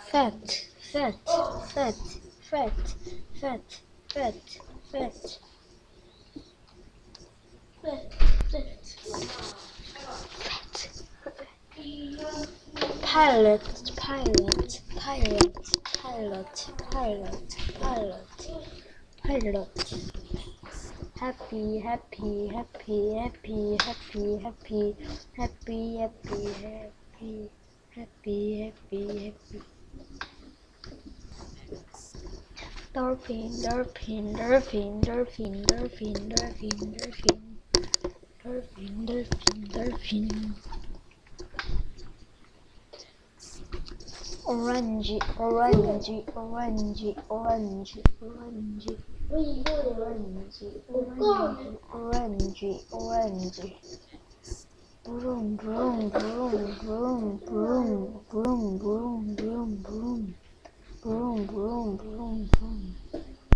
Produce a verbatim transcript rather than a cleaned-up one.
fat, fat, fat, fat, fat, fat, fat, fat, pilot, pilot, pilot, pilot, pilot, pilot, pilot. Happy, happy, happy, happy, happy, happy, happy, happy, happy, happy, happy, happy. Dolphin, dolphin, dolphin, dolphin, dolphin, dolphin, dolphin, dolphin, dolphin, dolphin. Orange, orange, orange, orange, orange, orange, orange, orange, orange. Broom, broom, broom, broom, broom, broom, broom, broom, broom, broom, broom, broom, broom.